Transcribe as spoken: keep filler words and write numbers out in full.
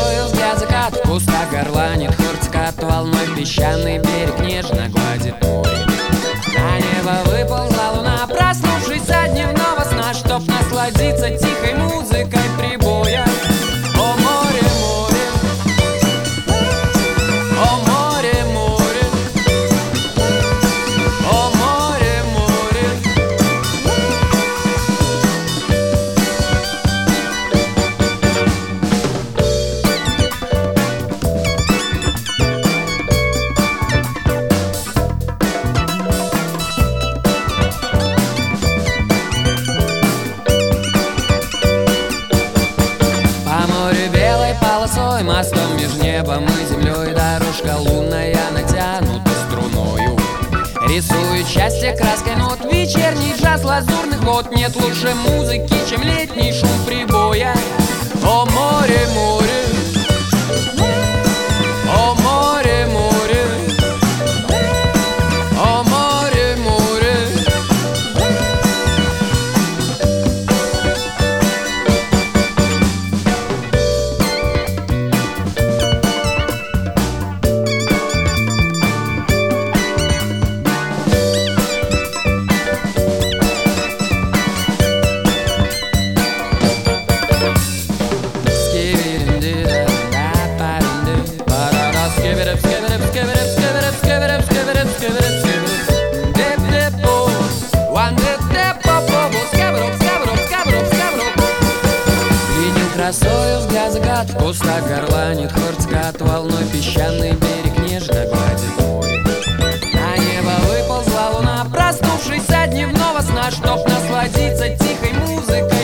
красою взгляд закат, в кустах горланит хурцкат, волной песчаный берег нежно гладит море. На небо выползла луна, проснувшись от дневного сна, чтоб насладиться тихой музыкой прибоя. О море, море, о море, море, о море, море. Полосой, мостом меж небом и землей, дорожка лунная натянута струною. Рисует счастье краской нот, вечерний джаз лазурных вод. Нет лучше музыки, чем летний шум прибоя. О море, море, о море, море, о море, море. Красою взгляд закат, в кустах горланит хурцкат, волной песчаный берег нежно гладит море. На небо выползла луна, проснувшись от дневного сна, чтоб насладиться тихой музыкой.